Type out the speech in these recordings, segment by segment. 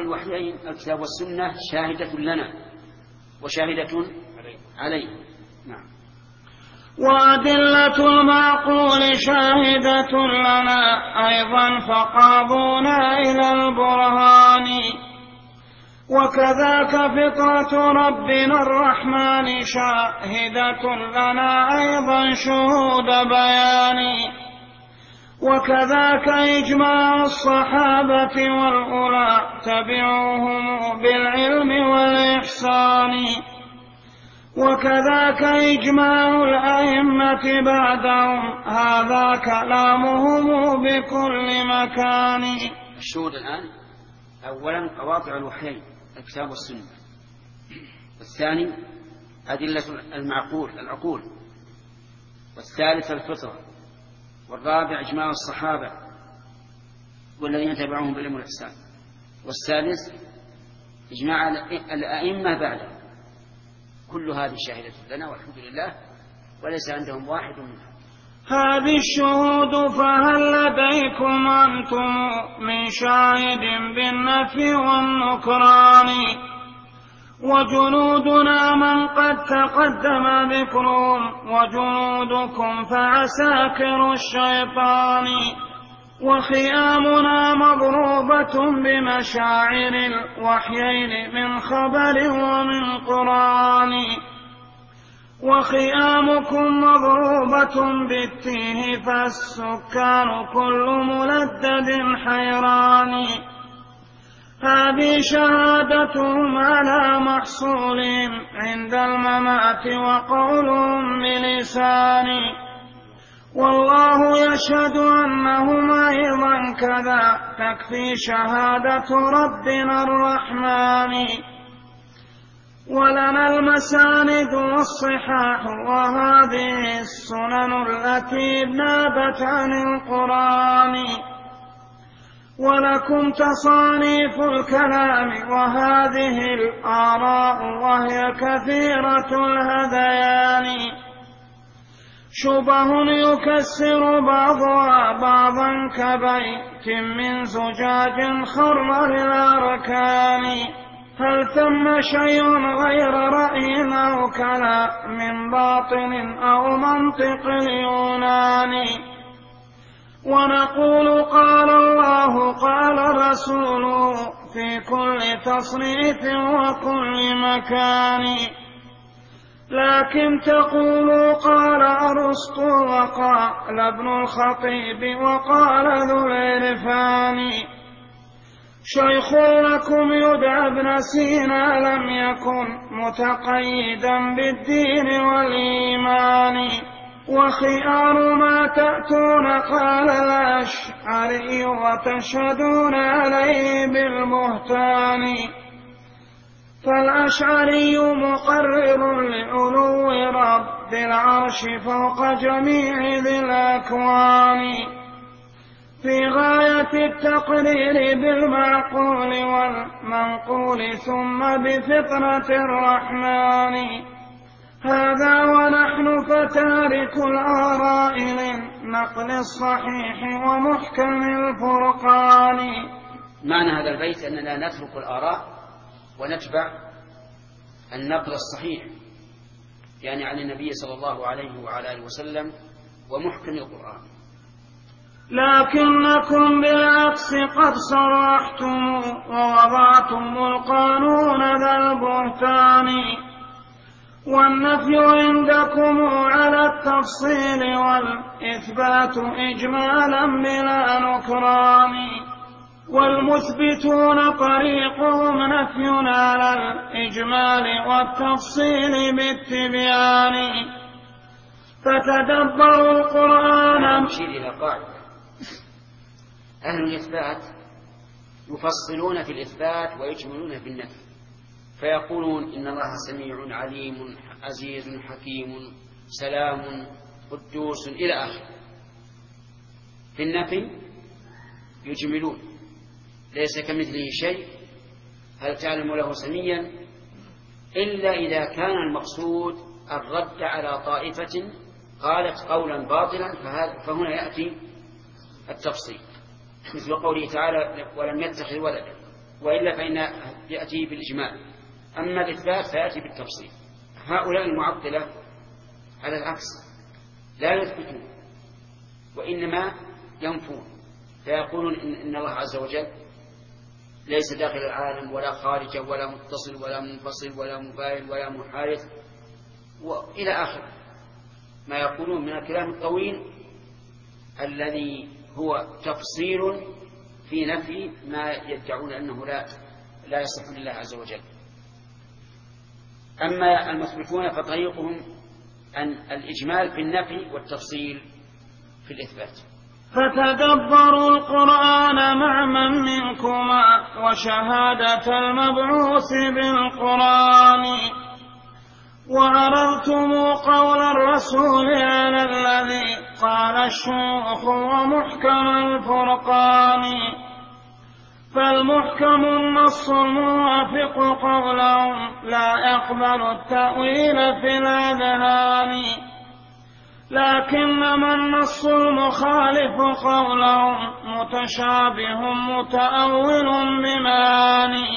الوحيين الكتاب والسنة شاهدة لنا وشاهدة عليه. نعم. وأدلة المعقول شاهدة لنا أيضا فقاضونا إلى البرهان. وكذاك فطرة ربنا الرحمن شاهدة لنا أيضا شهود بيان. وكذاك إجماع الصحابة والأولى تبعوهم بالعلم والإحسان. وكذاك إجماع الأئمة بعدهم هذا كلامهم بكل مكان. الشهود الآن أولا قواطع الوحيين الكتاب والسنة، والثاني أدلة العقول، والثالث الفطرة، والرابع إجماع الصحابة والذين تبعوهم بالعلم والإحسان، والسادس إجماع الأئمة بعدهم. كل هذه شاهدة لنا والحمد لله، وليس عندهم واحد منها. هذه الشهود فهل لديكم أنتم من شاهد بالنفي والنكران؟ وجنودنا من قد تقدم ذكرهم وجنودكم فعساكر الشيطان. وخيامنا مضروبة بمشاعر الوحيين من خبر ومن قرآن. وخيامكم مضروبة بالتيه فالسكان كل ملدد حيران. هذه شهادتهم على محصولهم عند الممات وقولهم بلسان. والله يشهد أنهم أيضا كذا تكفي شهادة ربنا الرحمن. ولنا المساند والصحاح وهذه السنن التي نابت عن القرآن. ولكم تصانيف الكلام وهذه الآراء وهي كثيرة الهذيان. شبه يكسر بعضها بعضا كبيت من زجاج خر للأركان. هل ثم شيء غير رأي أو كلام باطن أو منطق اليونان؟ ونقول قال الله قال رسوله في كل تصنيف وكل مكان. لكن تقولوا قال أرسطو وقال ابن الخطيب وقال ذو العرفان. شيخ لكم يدعى ابن سينا لم يكن متقيدا بالدين والإيمان. وخيار ما تأتون قال الأشعري وتشهدون عليه بالبهتان. فالأشعري مقرر لعلو رب العرش فوق جميع ذي الأكوان في غاية التقرير بالمعقول والمنقول ثم بفطرة الرحمن. هذا ونحن فتارك الآراء للنقل الصحيح ومحكم الفرقان. معنى هذا البيت أننا نترك الآراء ونتبع النقل الصحيح، يعني عن النبي صلى الله عليه وعلى آله وسلم ومحكم القرآن. لكنكم بالعكس قد صرحتم ووضعتم القانون ذا البهتان. والنفي عندكم على التفصيل والإثبات إجمالا بلا نكران. والمثبتون طريقهم نفي على الإجمال والتفصيل بالتبيان. فتدبروا القرآن. نشير إلى قاعدة: أهل الإثبات يفصلون في الإثبات ويجملون في النفي، فيقولون إن الله سميع عليم عزيز حكيم سلام قدوس إلى آخره. في النفي يجملون: ليس كمثله شيء، هل تعلم له سميا، إلا إذا كان المقصود الرد على طائفة قالت قولا باطلا، فهنا يأتي التفصيل، مثل قوله تعالى: ولم يتخذ ولدا وإلا فإن يأتي بالإجمال. أما الإثبات فيأتي بالتفصيل. هؤلاء المعطلة على العكس لا يثبتون وإنما ينفون، فيقولون إن الله عز وجل ليس داخل العالم ولا خارجه ولا متصل ولا منفصل ولا مباين ولا محايد وإلى آخر ما يقولون من الكلام الطويل الذي هو تفصيل في نفي ما يدعون أنه لا يصح لله عز وجل. أما المثبتون فطريقهم أن الإجمال في النفي والتفصيل في الإثبات. فتدبروا القرآن مع من منكما وشهادة المبعوث بالقرآن، وعرضتم قول الرسول على الذي قال الشيوخ ومحكم الفرقان. فالمحكم النص الموافق قولهم لا يقبل التأويل في الأذهان، لكنما النص المخالف قولهم متشابه متأول بمعاني.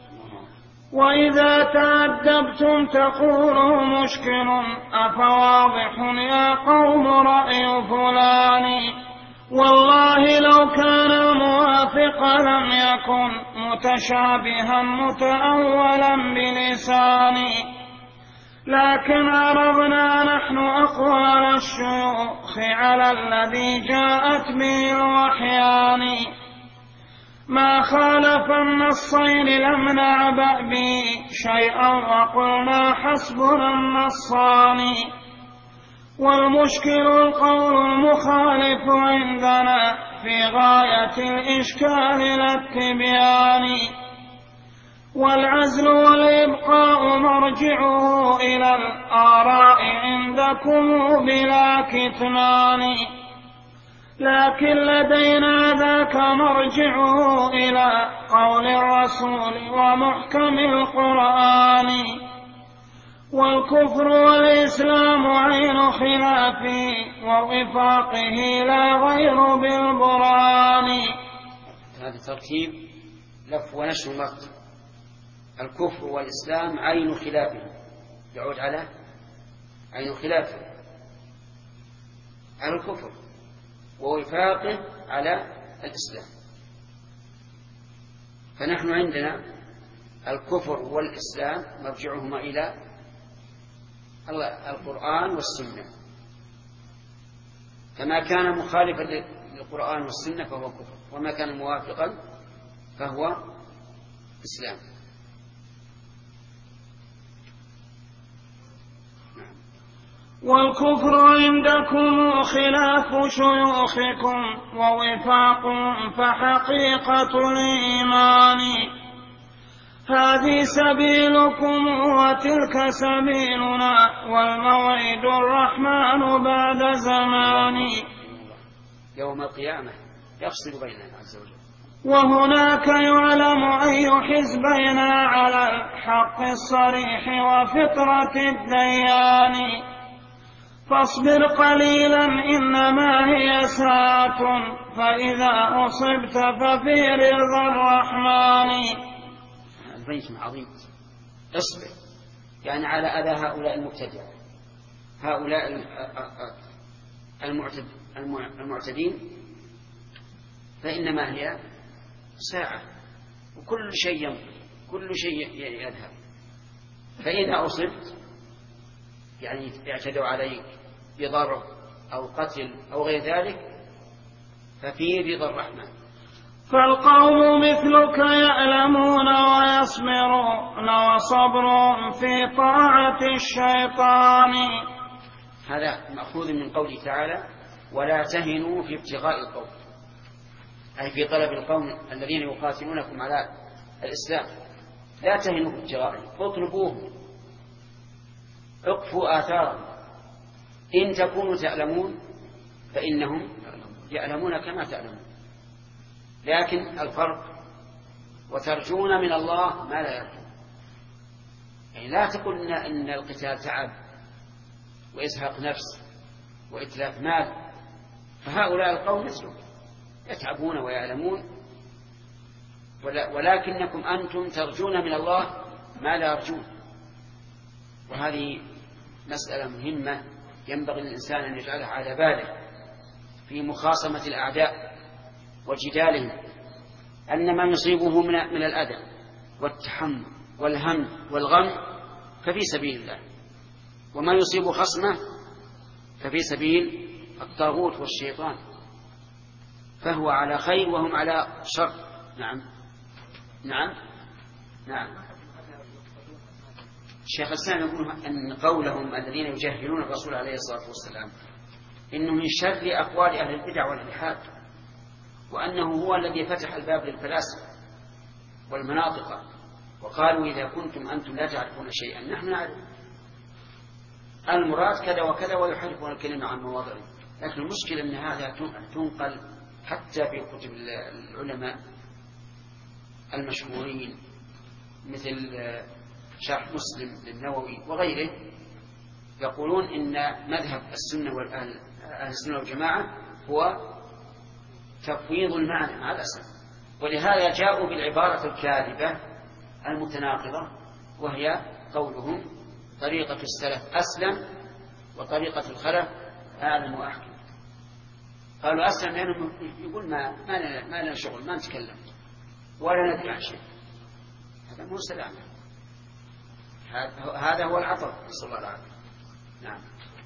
وإذا تأدبتم تقولوا مشكل أفواضح يا قوم رأي فلان، والله لو كان الموافق لم يكن متشابها متأولا بلساني. لكن عرضنا نحن أقوال الشيوخ على الذي جاءت به الوحيان، ما خالف النصين لم نعبأ به شيئا وقلنا حسبنا النصان. والمشكل القول المخالف عندنا في غاية الإشكال لا التبيان، والعزل والإبقاء مرجعه إلى الآراء عندكم بلا كتمان، لكن لدينا ذاك مرجعه إلى قول الرسول ومحكم القرآن. والكفر والإسلام عين خلافه ووفاقه لا غير بالبرهان. هذا ترتيب لف ونشر المقت. الكفر والإسلام عين خلافه، يعود على عين خلافه على الكفر، ووفاقه على الإسلام. فنحن عندنا الكفر والإسلام مرجعهما إلى القرآن والسنة، فما كان مخالفا للقرآن والسنة فهو كفر، وما كان موافقا فهو إسلام. والكفر عندكم خلاف شيوخكم ووفاق فحقيقة الإيمان. هذه سبيلكم وتلك سبيلنا والموعد الرحمن بعد زمان. يوم القيامة يفصل بيننا عز وجل. وهناك يعلم أي حزبين على الحق الصريح وفطرة الديان. فاصبر قليلا إنما هي ساعة فإذا أصبت ففي رضا الرحمن. البيت عظيم. اصبر يعني على أذى هؤلاء المبتدعين، هؤلاء المعتدين، فإنما هي ساعة وكل شيء يمضي، كل شيء يذهب. فإذا أصبت يعني اعتدوا عليك بضرب أو قتل أو غير ذلك ففي رضا الرحمن. فالقوم مثلك يعلمون ويصبرون وصبرهم في طاعة الشيطان. هذا مأخوذ من قوله تعالى ولا تهنوا في ابتغاء القوم، أي في طلب القوم الذين يقاتلونكم على الإسلام. لا تهنوا في ابتغائهم، اطلبوهم، اقفوا آثارهم. إن تكونوا تعلمون فإنهم يعلمون كما تعلمون، لكن الفرق وترجون من الله ما لا يرجون. يعني لا تقل إن القتال تعب وإزهاق نفس وإتلاف مال، فهؤلاء القوم مثلهم يتعبون ويعلمون ولكنكم أنتم ترجون من الله ما لا يرجون. وهذه مسألة مهمة ينبغي للإنسان أن يجعلها على باله في مخاصمة الأعداء وجدالهم، أن ما يصيبه من الأذى والتحمل والهم والغم ففي سبيل الله، وما يصيب خصمه ففي سبيل الطاغوت والشيطان، فهو على خير وهم على شر. نعم نعم نعم. الشيخ الإسلام يقول أن قولهم الذين يجهلون الرسول عليه الصلاة والسلام إنه من شر أقوال أهل البدع والإلحاد، وأنه هو الذي فتح الباب للفلاسفة والمناطق، وقالوا إذا كنتم أنتم لا تعرفون شيئا نحن نعرف، المراد كذا وكذا، ويحرفون الكلمة عن مواضعه. لكن المشكلة أن هذا تنقل حتى في كتب العلماء المشهورين مثل شرح مسلم للنووي وغيره، يقولون إن مذهب أهل السنة والجماعة هو تفويض المعنى مع الأسف، ولهذا جاءوا بالعبارة الكاذبة المتناقضة، وهي قولهم طريقة السلف أسلم وطريقة الخلف أعلم وأحكم. قالوا أسلم لأنه يقول ما لنا شغل، ما نتكلم ولا ندري عن شيء، هذا مو سلام، هذا هو العطل، نسأل الله العافية. نعم.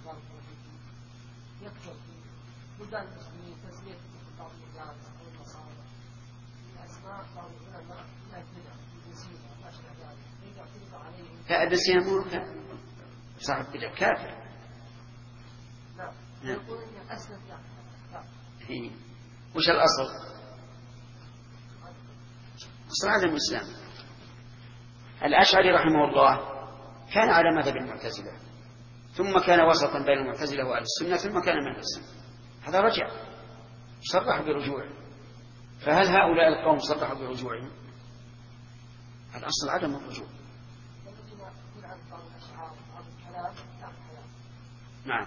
يكثر بلدان المسلمين تسمية بعض الوزارات أو المصادر الأسماء بعض العلماء لا تبدع بنسيبة ما أشبه ذلك، يعترض عليهم. لا بنسيبة صاحب بدع كافر. نعم. يقول إن أسلم لا. وش الأصل؟ أصل عدم الإسلام. الأشعري رحمه الله كان على مذهب المعتزلة، ثم كان وسطا بين المعتزلة وأهل السنة، ثم كان من أهل السنة. هذا رجع صرح برجوعه، فهل هؤلاء القوم صرحوا برجوعهم؟ الأصل عدم الرجوع. نعم.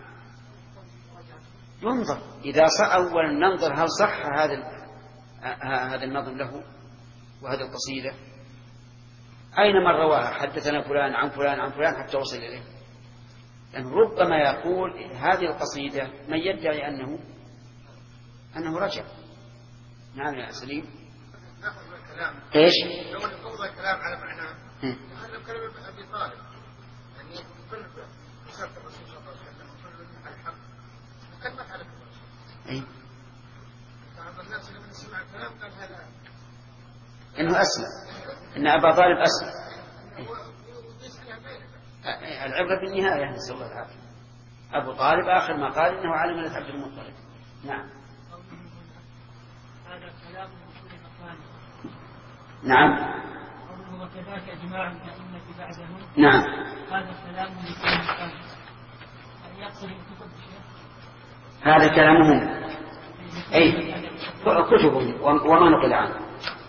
ينظر إذا أولا ننظر هل صح هذا النظم له وهذه القصيدة، أين من رواها، حدثنا فلان عن فلان عن فلان حتى وصل إليه. لأن ربما يقول هذه القصيدة من يدعي أنه رجع. نعم يا سليم. نأخذ الكلام. إيش؟ لو نفضل الكلام على معناه هذا كلام أبي طالب، يعني يقول بشرط الرسول صلى الله عليه وسلم وصل على الحق وكلمة على الرسول. بعض الناس لما سمع الكلام قال هذا إنه أسلم، إن أبا طالب أسلم. العبرة بالنهاية، نسأل الله العافية. أبو طالب آخر ما قال إنه على ملة عبد المطلب. نعم. هذا كلام رسول مكان. نعم. قوله وكذاك إجماع الأئمة بعدهم. نعم. هذا كلام لكل مكان. هل يقصد الكتب الشيخ؟ هذا كلامهم، أي كتبهم وما نقل عنه.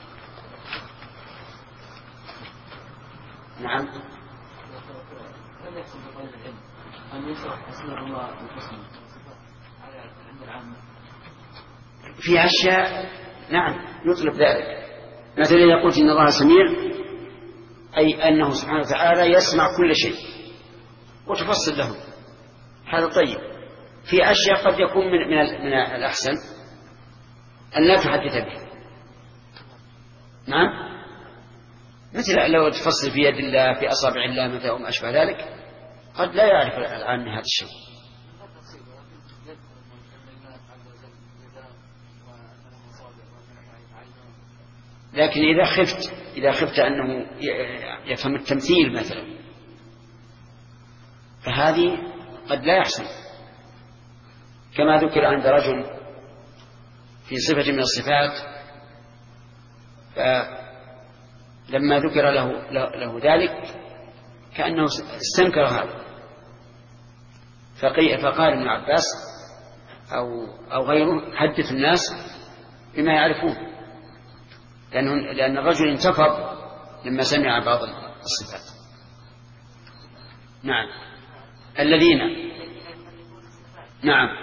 نعم. هل يقصد بقول العلم أن يشرح أسماء الله الحسنى عند العامة؟ في أشياء نعم يطلب ذلك، مثلا يقول إن الله سميع، أي أنه سبحانه وتعالى يسمع كل شيء وتفصل له، هذا طيب. في أشياء قد يكون من الأحسن أن لا تحدث به. نعم. مثل لو تفصل في يد الله، في أصابع الله مثلا وما أشبه ذلك، قد لا يعرف العام هذا الشيء. لكن إذا خفت أنه يفهم التمثيل مثلا، فهذه قد لا يحسن، كما ذكر عند رجل في صفة من الصفات، لما ذكر له ذلك كأنه استنكر هذا، فقال ابن عباس أو غيره حدث الناس بما يعرفون، لأن الرجل انتفض لما سمع بعض الصفات. نعم. الذين نعم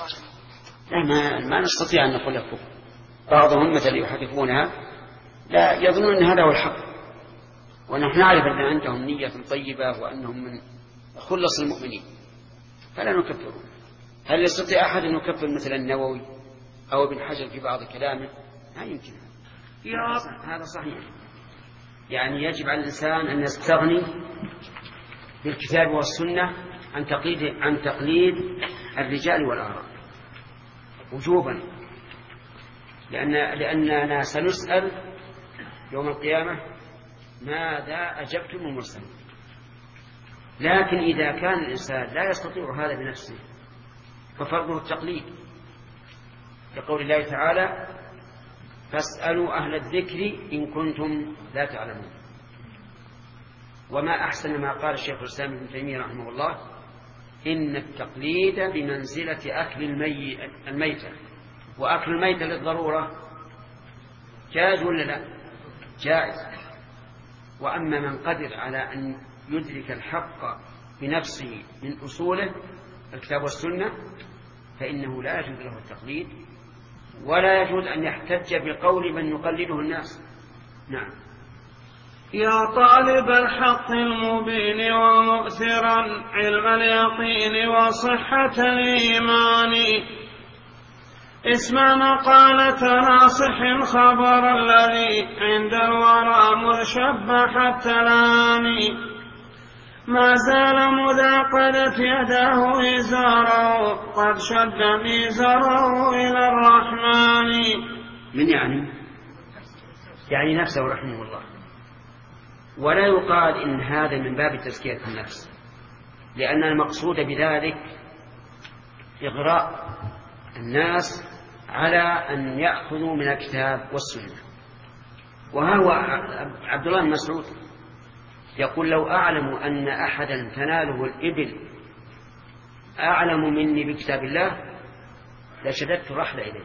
لا ما نستطيع أن نقول لكم. بعضهم مثل يحرفونها لا يظنون أن هذا هو الحق، ونحن نعرف أن عندهم نية طيبة وأنهم من خلص المؤمنين، فلا نكفرون. هل يستطيع أحد أن يكفر مثل النووي أو ابن حجر في بعض كلامه؟ لا يمكن. هذا صحيح. يعني يجب على الإنسان أن يستغني بالكتاب والسنة عن تقليد الرجال والآراء وجوبا، لأننا سنسأل يوم القيامة ماذا أجبتم المرسلين. لكن إذا كان الإنسان لا يستطيع هذا بنفسه ففرضه التقليد، لقول الله تعالى فاسألوا أهل الذكر إن كنتم لا تعلمون. وما أحسن ما قال الشيخ الإسلام ابن تيمية رحمه الله: إن التقليد بمنزلة أكل الميتة، وأكل الميتة للضرورة جائز ولا لا؟ جائز. وأما من قدر على أن يدرك الحق بنفسه من أصوله الكتاب والسنة فإنه لا يجوز له التقليد، ولا يجوز أن يحتج بقول من يقلده الناس. نعم. يا طالب الحق المبين ومؤثرا علم اليقين وصحة الإيمان، اسمع مقالة ناصح خبر الذي عند الورى مذ حتى الآن، ما زال مذا قدت يداه إزاره قد شد ميزره إلى الرحمن. من يعني نفسه رحمه الله. ولا يقال إن هذا من باب تزكية النفس، لأن المقصود بذلك إغراء الناس على أن يأخذوا من الكتاب والسنة. وهو عبد الله بن مسعود يقول: لو أعلم أن أحدا تناله الإبل أعلم مني بكتاب الله لشددت الرحل إليه.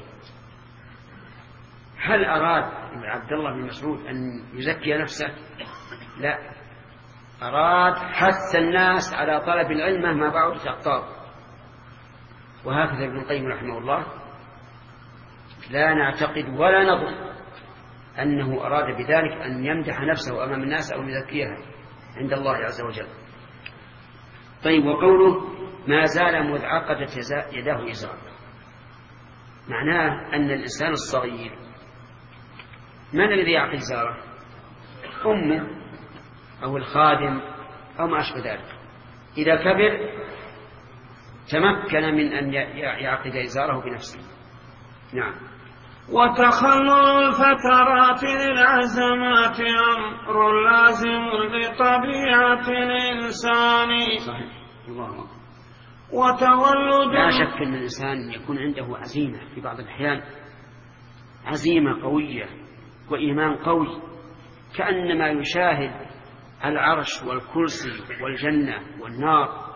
هل أراد عبد الله بن مسعود أن يزكي نفسه؟ لا، أراد حث الناس على طلب العلم مهما بعدت أقطاره. وهكذا ابن القيم رحمه الله لا نعتقد ولا نظن أنه أراد بذلك أن يمدح نفسه أمام الناس أو يزكيها عند الله عز وجل. طيب، وقوله ما زال مذ عقدت يداه إزار، معناه أن الإنسان الصغير من الذي يعقد إزاره؟ أمه أو الخادم أو ما أشبه ذلك. إذا كبر تمكن من أن يعقد إزاره بنفسه. نعم. وتخلل الفترات للعزمات أمر لازم لطبيعة الإنسان. صحيح. الله. وتولد لا شك أن الإنسان يكون عنده عزيمة في بعض الأحيان، عزيمة قوية وإيمان قوي، كأنما يشاهد العرش والكرسي والجنة والنار،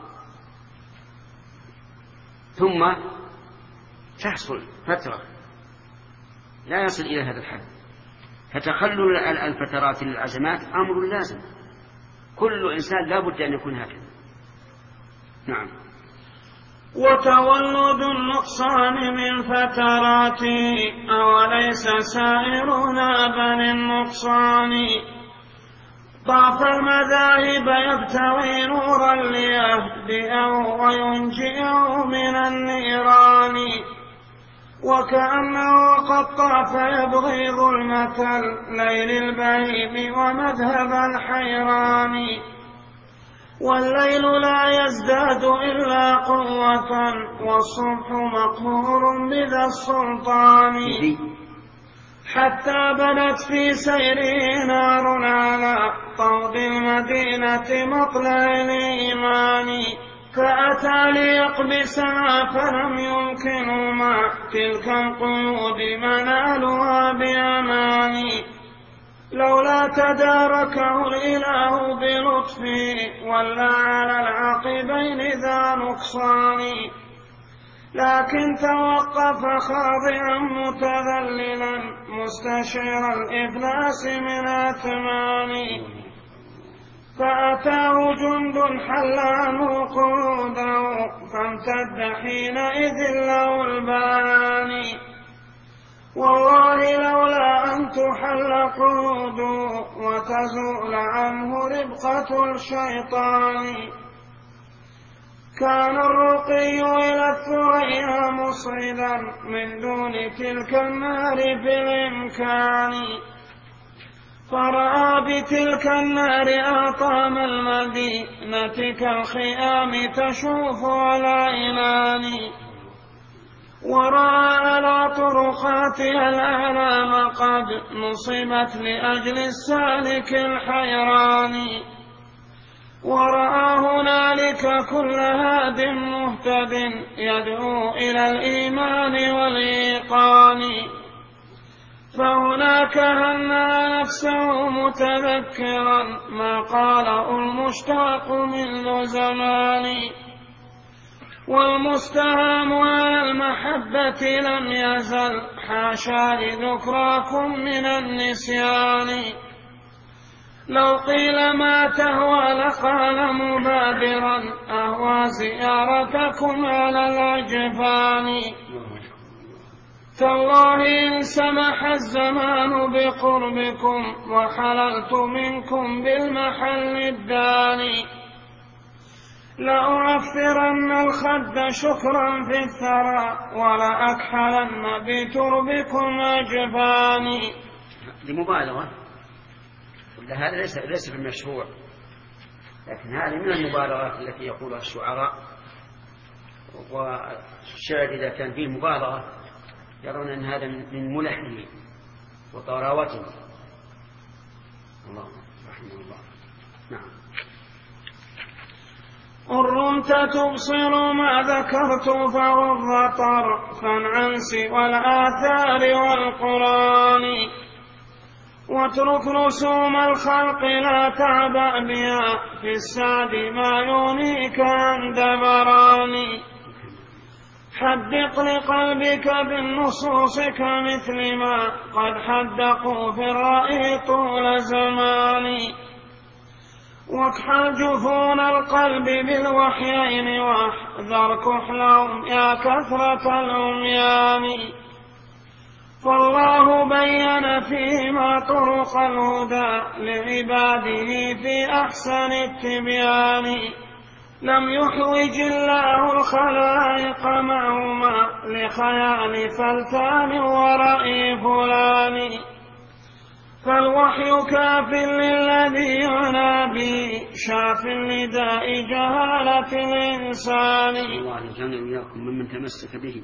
ثم تحصل فترة لا يصل إلى هذا الحد. فتخلل الفترات للعزمات أمر لازم، كل إنسان لا بد أن يكون هكذا. نعم. وتولد النقصان من فتراته أوليس سائرنا بل النقصان، ضعف المذاهب يبتغي نورا ليهدئه وينجئه من النيران، وكأنه قد طاف يبغي ظلمة الليل البهيم ومذهب الحيران، والليل لا يزداد إلا قوة والصبح مقهور بذا السلطان، حتى بدت في سيره نار على طود المدينة مطلع الإيمان، فأتى ليقبسها فلم يمكنهما تلك القيود منالها بأمان، لولا تداركه الإله بلطفه ولا على العقبين ذا نقصان، لكن توقف خاضعا متذللا مستشعر الإفلاس من أثمان. فأتاه جند حل عنه قعوده فامتد حينئذ له البان والله لولا أن تحل قعوده وتزول عنه ربقة الشيطان كان الرقي إلى الثريا مصعدا من دون تلك النار في الإمكان فرأى بتلك النار أطام المدينة كالخيام تشوف على عنان ورأى على طرقاتها الأعلام قد نصبت لأجل السالك الحيران ورأى هنالك كل هاد مهتد يدعو إلى الإيمان والإيقان فهناك هنأ نفسه متذكرا ما قاله المشتاق منذ زمان والمستهام على المحبة لم يزل حاشا لذكراكم من النسيان لو قيل ما تهوى لقال مبادرا أهوى زيارتكم على الأجفان تالله إن سمح الزمان بقربكم وحللت منكم بالمحل الداني لأعفرن الخد شكرا في الثرى ولأكحلن بتربكم أجفاني. لمبالغة هذا ليس بالمشروع، لكن هذه من المبالغات التي يقولها الشعراء، والشعر إذا كان فيه مبالغة يرون أن هذا من ملحه وطراوته. الله رحمه الله. نعم. قرمت تبصر ما ذكرت فغض طرفا عن سوى الآثار والقرآن واترك رسوم الخلق لا تعبأ بها في السعد ما يونيك عن دبران حدق لقلبك بالنصوص كمثل ما قد حدقوا في الرأي طول زمان واكحل جفون القلب بالوحيين واحذر كحلهم يا كثرة العميان فالله بين فيما طرق الهدى لعباده في أحسن التبيان لم يحوج الله الخلائق معهما لخيال فلتان ورأي فلان فالوحي كاف للذي ينابي شاف لداء جهالة الإنسان. الله يجعلنا وإياكم ممن تمسك به.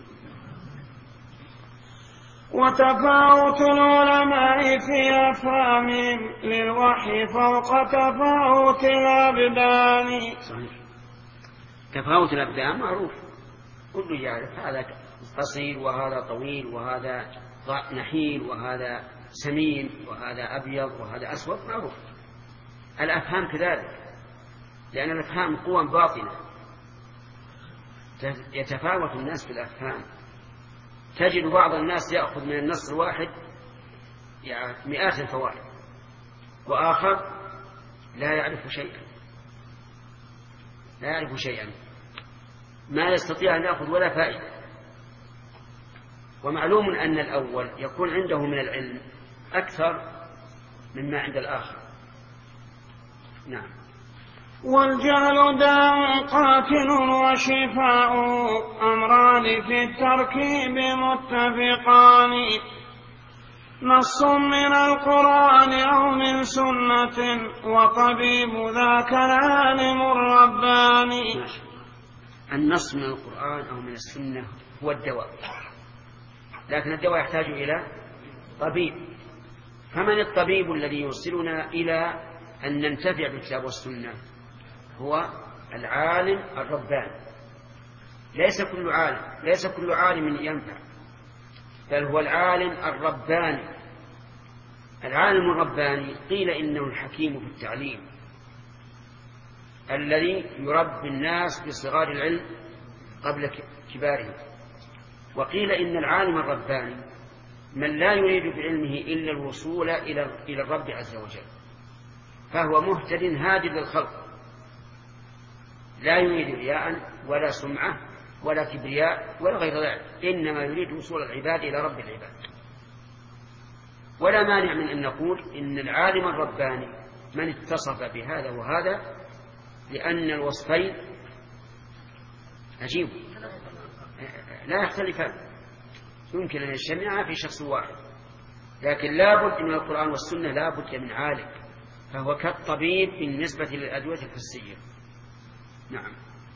وتفاوت العلماء في أفهامهم للوحي فوق تفاوت الأبدان. صحيح. تفاوت الأبدان معروف، كل يعرف هذا قصير وهذا طويل وهذا نحيل وهذا سمين وهذا أبيض وهذا أسود، معروف. الأفهام كذلك، لأن الأفهام قوى باطنة يتفاوت الناس في الأفهام. تجد بعض الناس يأخذ من النص الواحد يعني 100 الفوائد، وآخر لا يعرف شيئا ما يستطيع أن يأخذ ولا فائدة. ومعلوم أن الأول يكون عنده من العلم أكثر مما عند الآخر. نعم. والجهل داء قاتل وشفاء أمران في التركيب متفقان نص من القرآن أو من سنة وطبيب ذاك العالم الرباني. النص من القرآن أو من السنة هو الدواء، لكن الدواء يحتاج إلى طبيب. فمن الطبيب الذي يوصلنا إلى أن ننتفع بالكتاب والسنة؟ هو العالم الرباني. ليس كل عالم ينفع، بل هو العالم الرباني. العالم الرباني قيل إنه الحكيم في التعليم الذي يربي الناس بصغار العلم قبل كبارهم، وقيل إن العالم الرباني من لا يريد بعلمه إلا الوصول إلى الرب عز وجل، فهو مهتد هاد للخلق، لا يريد رياء ولا سمعة ولا كبرياء ولا غير ذلك، إنما يريد وصول العباد إلى رب العباد. ولا مانع من أن نقول إن العالم الرباني من اتصف بهذا وهذا، لأن الوصفين عجيب لا يختلفان، يمكن أن يجتمعا في شخص واحد، لكن لا بد من القرآن والسنة، لا بد من عالم، فهو كالطبيب بالنسبة للأدوية الحسية. نعم.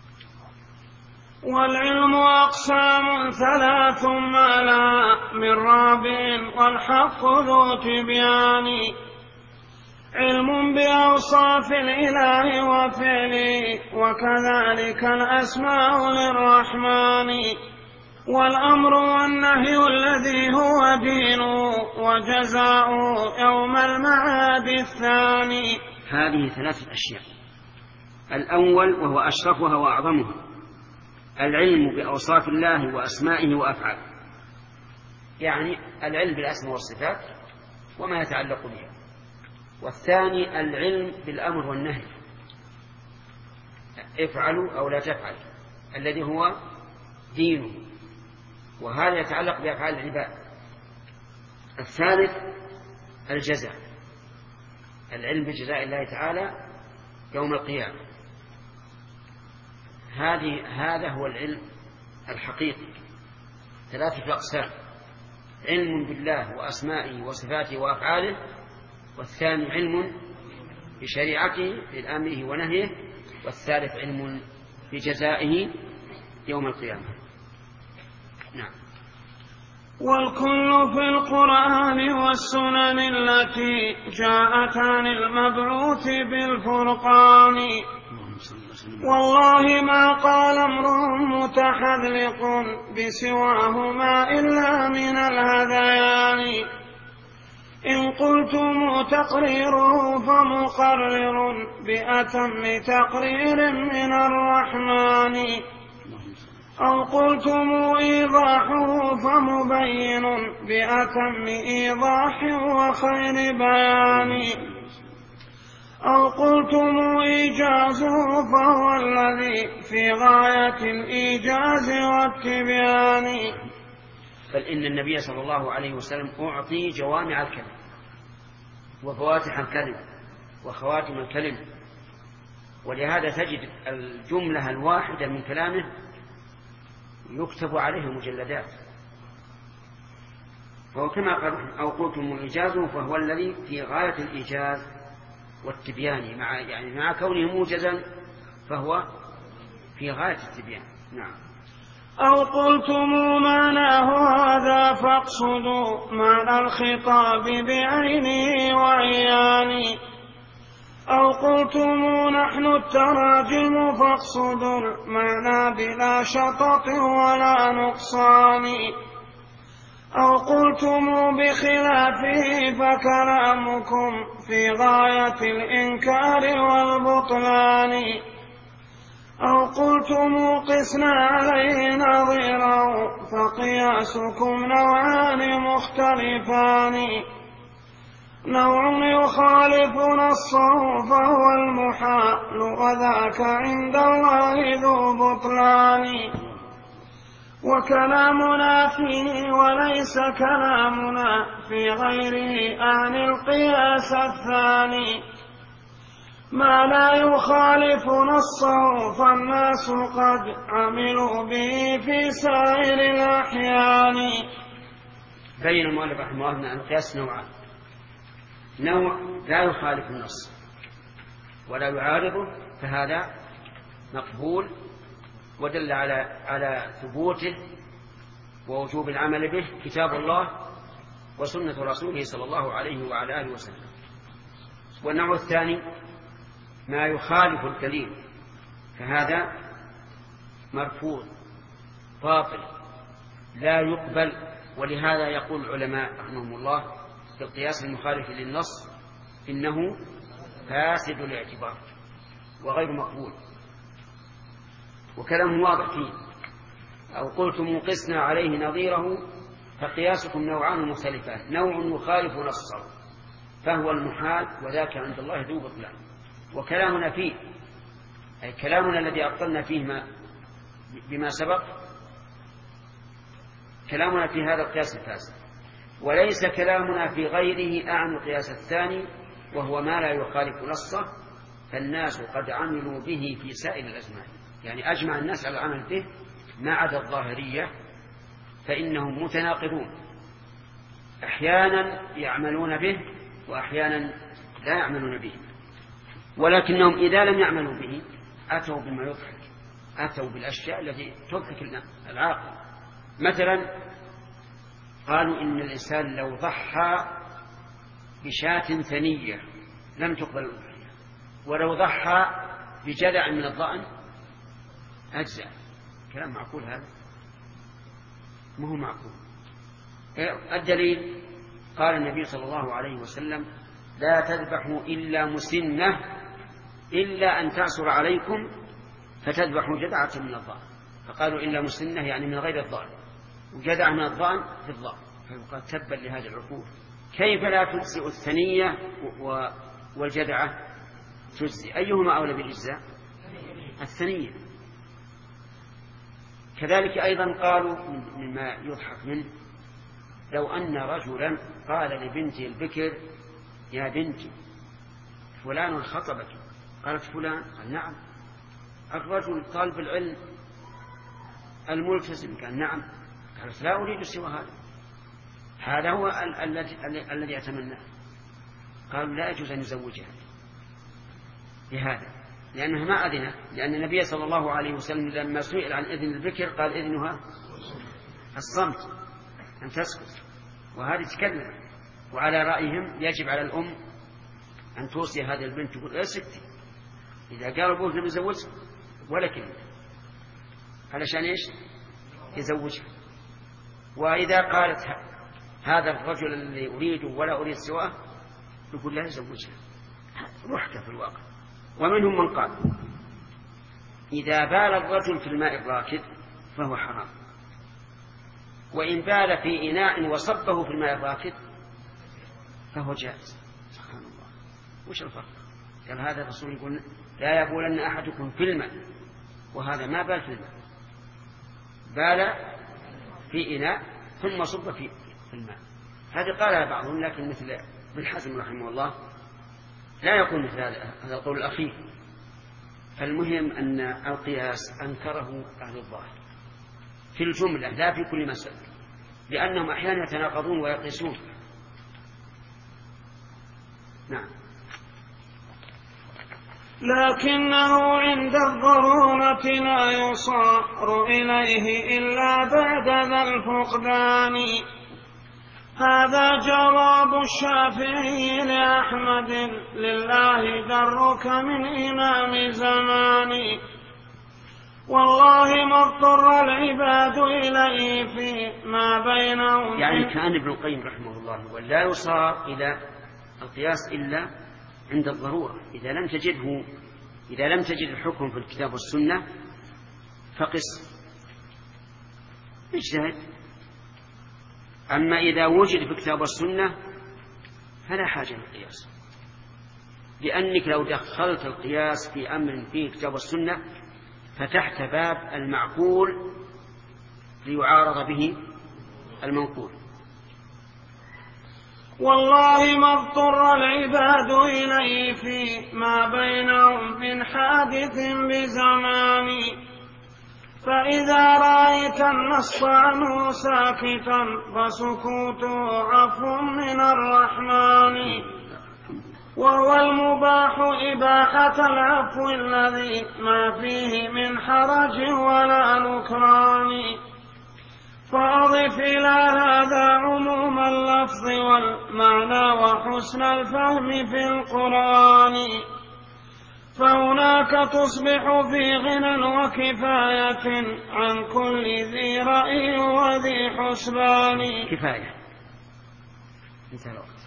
والعلم أقسام ثلاث ما لا من رابع والحق ذو تبيان، علم بأوصاف الإله وفعله وكذلك الأسماء للرحمن، والأمر والنهي الذي هو دينه وجزاؤه يوم المعاد الثاني. هذه ثلاثة أشياء. الأول وهو أشرفها وأعظمها العلم بأوصاف الله وأسمائه وأفعاله، يعني العلم بالأسماء والصفات وما يتعلق بها. والثاني العلم بالأمر والنهي، افعلوا أو لا تفعل، الذي هو دينه، وهذا يتعلق بأفعال العباد. الثالث الجزاء، العلم بجزاء الله تعالى يوم القيامة. هذا هو العلم الحقيقي، ثلاثة أقسام: علم بالله وأسمائه وصفاته وأفعاله، والثاني علم بشريعته بأمره ونهيه، والثالث علم بجزائه يوم القيامة. نعم. والكل في القرآن والسنن التي جاءت عن المبعوث بالفرقان، والله ما قال امرؤ متحذلق بسواهما إلا من الهذيان، إن قلتم تقريره فمقرر بأتم تقرير من الرحمن، أو قلتم إيضاحه فمبين بأتم إيضاح وخير بيان، أو قلتم إيجازه فهو الذي في غاية الإيجاز والتبيان. بل إن النبي صلى الله عليه وسلم أعطي جوامع الكلم وفواتح الكلم وخواتم الكلم، ولهذا تجد الجملة الواحدة من كلامه يكتب عليه مجلدات. فهو كما قال: أو قلتم إيجازه فهو الذي في غاية الإيجاز والتبيان، مع كونه موجزا فهو في غاية التبيان. نعم. أو قلتم معناه هذا فاقصدوا معنى الخطاب بعينه وعيانه، أو قلتم نحن التراجم فاقصدوا المعنى بلا شطط ولا نقصان، أو قلتم بخلافه فكلامكم في غاية الإنكار والبطلان، أو قلتم قسنا عليه نظيره فقياسكم نوعان مختلفان، نوع يخالف نصه فهو المحال وذاك عند الله ذو بطلان، وكلامنا فيه وليس كلامنا في غيره عن القياس الثاني، ما لا يخالف نصه فالناس قد عملوا به في سائر الأحيان. بين المؤلف رحمه الله أن القياس نوعان: نوع لا يخالف النص ولا يعارضه، فهذا مقبول ودل على ثبوته ووجوب العمل به كتاب الله وسنة رسوله صلى الله عليه وعلى آله وسلم. والنوع الثاني ما يخالف الدليل، فهذا مرفوض باطل لا يقبل. ولهذا يقول العلماء رحمهم الله في القياس المخالف للنص إنه فاسد الاعتبار وغير مقبول، وكلامه واضح فيه: أو قلتم قسنا عليه نظيره فقياسكم نوعان مختلفان، نوع يخالف نصه فهو المحال، وذاك عند الله ذو بطلان. وكلامنا فيه، أي كلامنا الذي أبطلنا فيه بما سبق، كلامنا في هذا القياس الفاسد، وليس كلامنا في غيره أعن القياس الثاني، وهو ما لا يخالف نصه، فالناس قد عملوا به في سائر الأزمان. يعني أجمع الناس على العمل به ما عدا الظاهرية، فإنهم متناقضون، أحيانا يعملون به وأحيانا لا يعملون به، ولكنهم إذا لم يعملوا به أتوا بما يضحك، أتوا بالأشياء التي تضحك العاقل. مثلا قالوا إن الإنسان لو ضحى بشاة ثنية لم تقبل الأضحية، ولو ضحى بجذع من الضأن أجزع. كلام معقول هذا؟ ما هو معقول. الدليل قال النبي صلى الله عليه وسلم: لا تذبحوا إلا مسنة إلا أن تعسر عليكم فتذبحوا جذعة من الضأن. فقالوا إلا مسنة يعني من غير الضأن، وجذع من الضأن في الضأن. فقال تبا لهذه العقول، كيف لا تجزئ الثنية والجذعة تجزي؟ أيهما أولى بالإجزاء؟ الثنية. كذلك أيضا قالوا مما يضحك منه: لو أن رجلا قال لبنته البكر: يا بنتي فلان خطبك. قالت: فلان؟ قال: نعم. الرجل طالب العلم الملتزم؟ قال: نعم. قالت: لا أريد سوى هذا، هذا هو الذي أتمناه. قالوا: لا يجوز أن يزوجها بهذا، لأنها ما أذنت، لأن النبي صلى الله عليه وسلم لما سئل عن إذن البكر قال: إذنها الصمت، أن تسكت، وهذه تكلم. وعلى رأيهم يجب على الأم أن توصي هذه البنت تقول: يا ستي إذا قال أبوك لم يزوجها ولا كلمة، علشان إيش؟ يزوجها. وإذا قالت هذا الرجل الذي أريده ولا أريد سواه، يقول: لا يزوجها. محكى في الواقع. ومنهم من قال: إذا بال الرجل في الماء الراكد فهو حرام، وإن بال في إناء وصبه في الماء الراكد فهو جائز. سبحان الله، وش الفرق؟ قال هذا الرسول يقول: لا يبولن أحدكم في الماء، وهذا ما بال في الماء، بال في إناء ثم صب في الماء. هذه قالها بعضهم، لكن مثل ابن حزم رحمه الله لا يقول مثل هذا القول الأخير. فالمهم أن القياس أنكره أهل الظاهر في الجملة لا في كل مسألة، لأنهم أحيانا يتناقضون ويقيسون. نعم. لكنه عند الضرورة لا يصار إليه إلا بعد ذا الفقدان. هذا جواب الشافعي لأحمد: لله درك من إمام زماني، والله ما اضطر العباد إليه في ما بينهم. يعني كان ابن القيم رحمه الله ولا يصار إلى القياس إلا عند الضرورة. إذا لم تجد الحكم في الكتاب والسنة فقس، اجتهد. أما إذا وجد في الكتاب والسنة فلا حاجة للقياس، لأنك لو دخلت القياس في أمر فيه الكتاب والسنة فتحت باب المعقول ليعارض به المنقول. والله ما اضطر العباد إليه في ما بينهم من حادث بزمان، فإذا رأيت النص عنه ساكتا فسكوته عفو من الرحمن، وهو المباح إباحة العفو الذي ما فيه من حرج ولا نكران. فأضف إلى هذا عموم اللفظ والمعنى وحسن الفهم في القرآن، فهناك تصبح في غنى وكفاية عن كل ذي رأي وذي حسبان. كفاية. انتهى الوقت.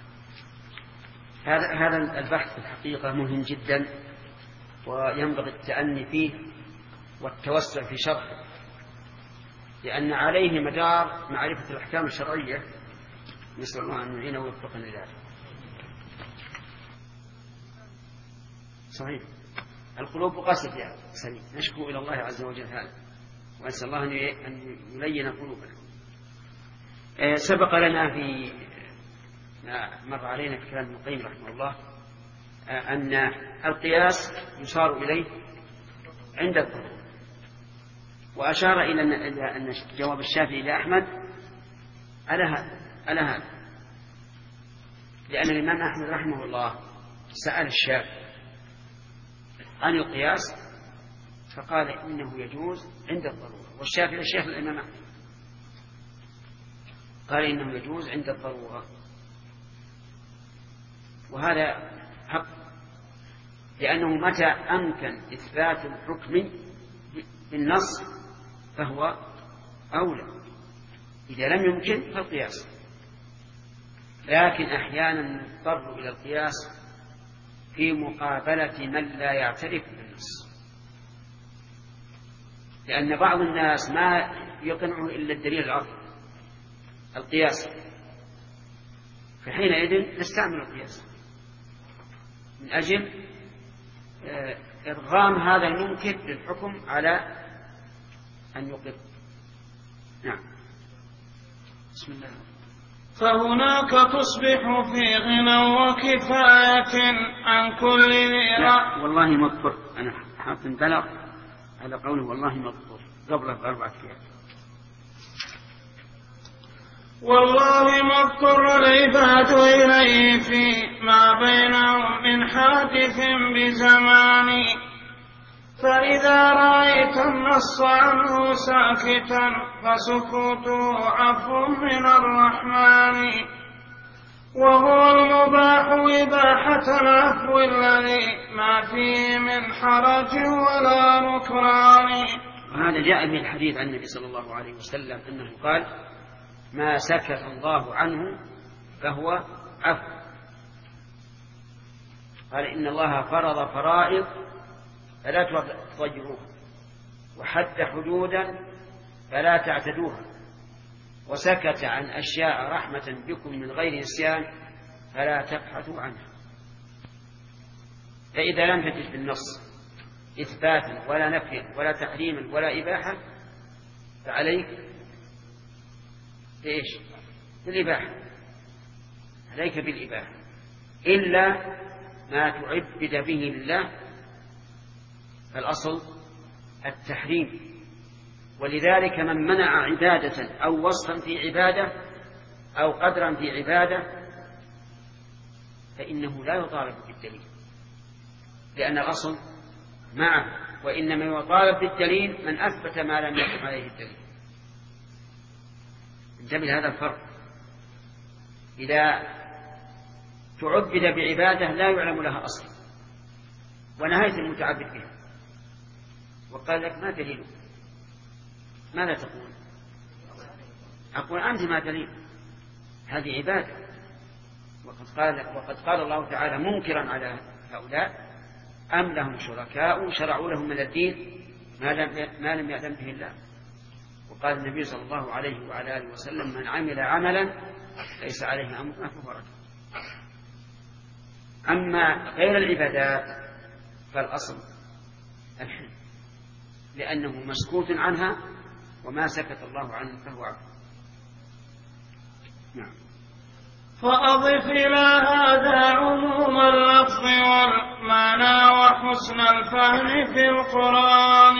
هذا البحث في الحقيقة مهم جدا، وينبغي التأني فيه والتوسع في شرحه، لأن عليه مدار معرفة الأحكام الشرعية. نسأل الله أن يعينه ويوفقنا لذلك. صحيح. القلوب قاسية يا سليم، نشكو إلى الله عز وجل هذا، وأسأل الله أن يلين قلوبنا. سبق لنا في مر علينا في كلام ابن القيم رحمه الله أن القياس يشار إليه عند الضرورة، وأشار إلى أن جواب الشافعي لأحمد على هذا، لأن الإمام أحمد رحمه الله سأل الشافعي عن القياس فقال إنه يجوز عند الضرورة، والشافعي الشيخ الإمام أحمد قال إنه يجوز عند الضرورة، وهذا حق، لأنه متى أمكن إثبات الحكم بالنص فهو أولى، إذا لم يمكن فالقياس. لكن أحيانا نضطر إلى القياس في مقابلة من لا يعترف بالنص، لأن بعض الناس ما يقنعه إلا الدليل العقلي القياس، فحينئذ نستعمل القياس من أجل إرغام هذا المنكر للحكم على أن يقر. نعم. بسم الله. فهناك تصبح في غنى وكفاية عن كل ذي رأي. والله مضطر، أنا حاط بلغ على قوله والله مضطر قبله ب4 أيام. والله مضطر العباد إليه فيما بينهم من حادث بزمان، فإذا رأيت النص عنه ساكتا فسكوته عفو من الرحمن، وهو المباح إباحة العفو الذي ما فيه من حرج ولا نكران. وهذا جاء في الحديث عن النبي صلى الله عليه وسلم أنه قال ما سكت الله عنه فهو عفو. قال إن الله فرض فرائض فلا تضيعوها، وحد حدودا فلا تعتدوها، وسكت عن أشياء رحمة بكم من غير نسيان فلا تبحثوا عنها. فإذا لم تجد في النص إثباتا ولا نفيا ولا تحريما ولا إباحة فعليك بإيش؟ بالإباحة، عليك بالإباحة، إلا ما تعبد به الله فالأصل التحريم. ولذلك من منع عبادة أو وصفا في عبادة أو قدرا في عبادة فإنه لا يطالب بالدليل، لأن الأصل معه، وإنما يطالب بالدليل من أثبت ما لم يقم عليه الدليل. انتبه هذا الفرق. إذا تعبد بعبادة لا يعلم لها أصل ونهاية المتعبد بها وقال لك ما دليل، ماذا تقول؟ أقول أنت ما دليل، هذه عبادة. وقد قال الله تعالى منكرا على هؤلاء أم لهم شركاء شرعوا لهم من الدين ما لم يأذن به الله. وقال النبي صلى الله عليه وعلى آله وسلم من عمل عملا ليس عليه أمرنا فهو رد. أما غير العبادات فالأصل الحل، لأنه مسكوت عنها وما سكت الله عنه فهو عفو. نعم. فأضف إلى هذا عموم اللفظ والمعنى وحسن الفهم في القرآن،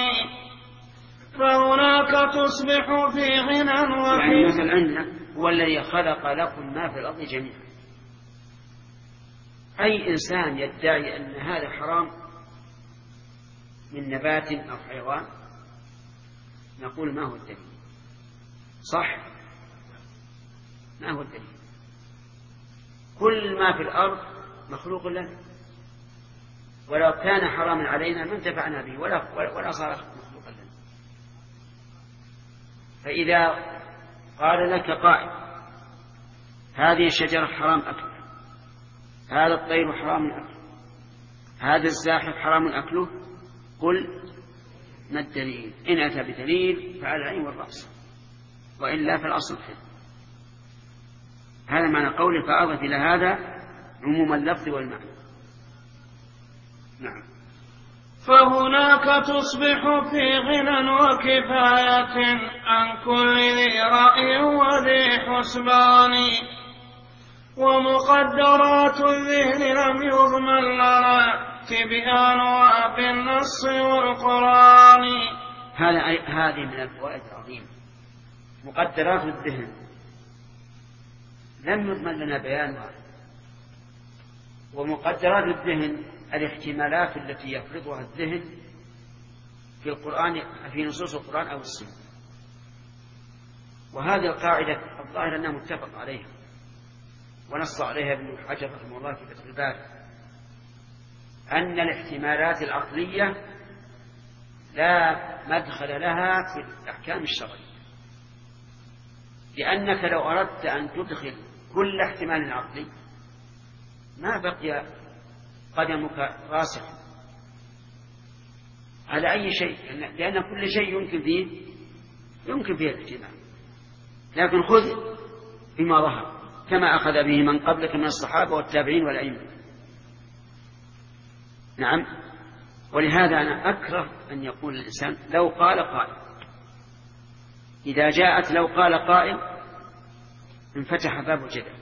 فهناك تصبح في غنى يعني مثل عندنا هو الذي خلق لكم ما في الأرض جميعا. أي إنسان يدعي أن هذا حرام من نبات أو حيوان نقول ما هو الدليل؟ صح؟ ما هو الدليل؟ كل ما في الأرض مخلوق لنا، ولو كان حراما علينا ما انتفعنا به ولا صار مخلوقا لنا. فإذا قال لك قائل هذه الشجرة حرام أكلها، هذا الطير حرام أكله، هذا الزاحف حرام أكله، قل ما الدليل؟ إن أتى بدليل فعلى العين والرأس، وإلا فالأصل حل. هذا معنى قوله فأضف إلى هذا عموم اللفظ والمعنى. نعم. فهناك تصبح في غنى وكفاية عن كل ذي رأي وذي حسبان، ومقدرات الذهن لم يضمن لنا تبيانها بالنص والقرآن. هذه من الفوائد العظيمة. مقدرات الذهن لم يضمن لنا بيانها. ومقدرات الذهن الاحتمالات التي يفرضها الذهن في القرآن، في نصوص القرآن أو السنة. وهذه القاعدة الظاهر أنها متفق عليها، ونص عليها ابن حجر رحمه الله في فتح الباري، أن الاحتمالات العقلية لا مدخل لها في الأحكام الشرعية، لأنك لو أردت أن تدخل كل احتمال عقلي ما بقي قدمك راسخ على أي شيء، لأن كل شيء يمكن فيه الاحتمال، لكن خذ بما ظهر كما أخذ به من قبلك من الصحابة والتابعين والأئمة. نعم. ولهذا أنا أكره أن يقول الإنسان لو قال قائل. إذا جاءت لو قال قائل انفتح باب الجدل.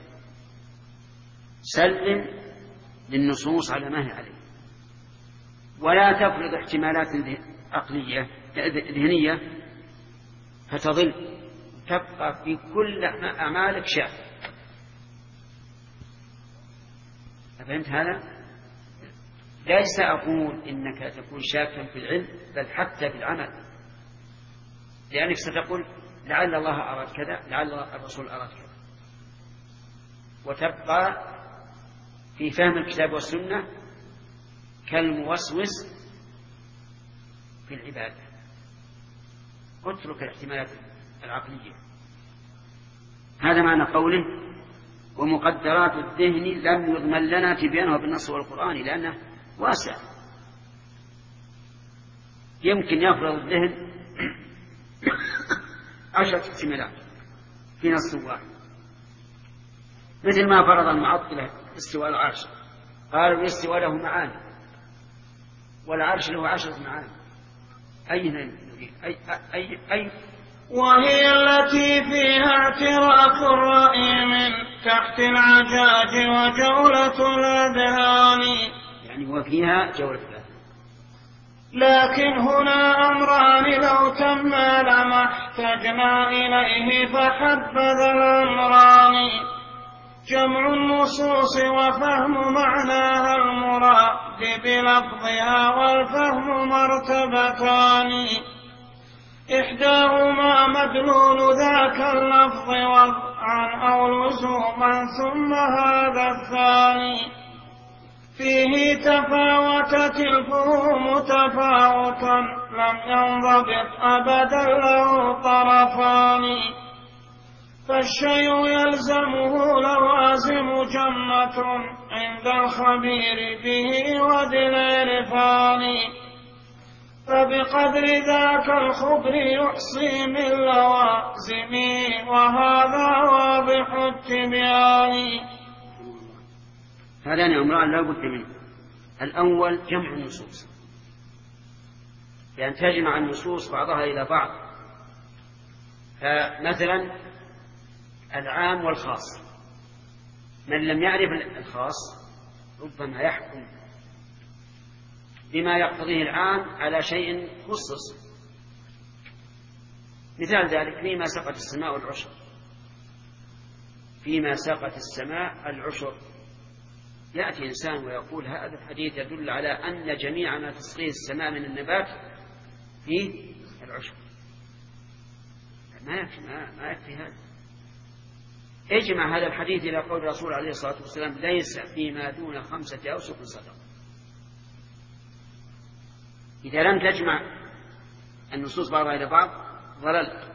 سلم للنصوص على ما هي عليه، ولا تفرض احتمالات عقلية ذهنية فتضل تبقى في كل أعمالك شاك. أفهمت هذا؟ ليس أقول إنك تكون شاكا في العلم، بل حتى في العمل، لأنك ستقول لعل الله أراد كذا، لعل الرسول أراد كذا، وتبقى في فهم الكتاب والسنة كالموسوس في العبادة. اترك الاحتمالات العقلية. هذا معنى قوله ومقدرات الذهن لم يضمن لنا تبيانها بالنص والقرآن، لأنه واسع، يمكن يفرض الذهن 10 احتمالات في نص واحد، مثل ما فرض المعطلة استواء العرش، قالوا الاستواء له معاني والعرش له 10 معاني. أي وهي التي فيها اعتراك الرأي من تحت العجاج وجولة الأذهان، يعني وفيها جولة الأذهان. لكن هنا أمران لو تما لما احتجنا إليه فحبذا الأمران، جمع النصوص وفهم معناها المراد بلفظها، والفهم مرتبتان، إحداهما مدلول ذاك اللفظ وضعا أو لزوما، ثم هذا الثاني فيه تفاوتت الفهوم تفاوتا لم ينضبط أبدا له طرفان، فالشيء يلزمه لوازم جمة عند الخبير به وذي العرفان، فبقدر ذاك الخبر يحصي من لوازمه، وهذا واضح التبيان. هذان أمران لا بد منه. الأول جمع النصوص، لأن تجمع النصوص بعضها إلى بعض، فمثلا العام والخاص، من لم يعرف الخاص ربما يحكم بما يقتضيه العام على شيء خصص. مثال ذلك فيما سقط السماء العشر، فيما سقط السماء العشر، يأتي إنسان ويقول هذا الحديث يدل على أن جميع ما تسقيه السماء من النبات فيه العشر. ما يكفي هذا. اجمع هذا الحديث إلى قول الرسول عليه الصلاة والسلام ليس فيما دون 5 أوسق صدقة. إذا لم تجمع النصوص بعضها إلى بعض ضللت،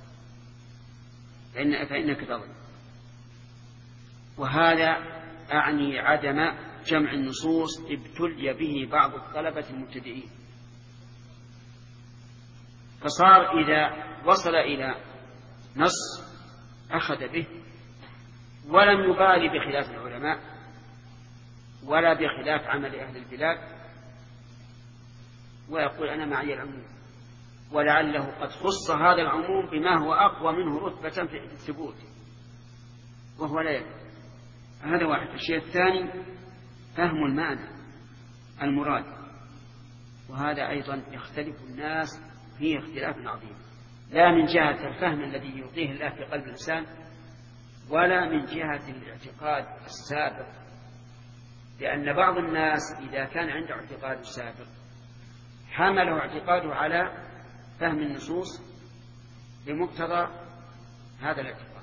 فإنك تضل. وهذا أعني عدم جمع النصوص ابتلي به بعض الطلبة المبتدئين، فصار إذا وصل إلى نص أخذ به ولم يبالي بخلاف العلماء ولا بخلاف عمل أهل البلاد، ويقول أنا معي العموم، ولعله قد خص هذا العموم بما هو أقوى منه رتبة في الثبوت وهو لا يدري. هذا واحد. الشيء الثاني فهم المعنى المراد، وهذا أيضا يختلف الناس فيه اختلاف عظيم، لا من جهة الفهم الذي يلقيه الله في قلب الإنسان ولا من جهة الاعتقاد السابق، لأن بعض الناس إذا كان عنده اعتقاد سابق حمله اعتقاده على فهم النصوص بمقتضى هذا الاعتقاد،